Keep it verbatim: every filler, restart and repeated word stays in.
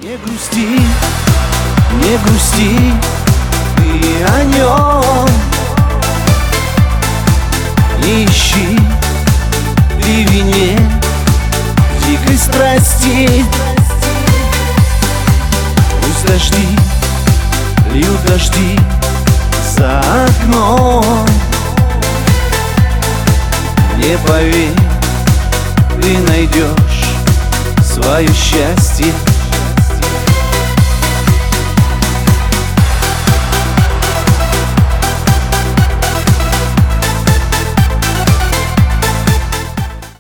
Не грусти, не грусти, ты о нем. Не ищи при вине дикой страсти. Пусть дожди льют дожди за окном. Не поверь, ты найдешь свое счастье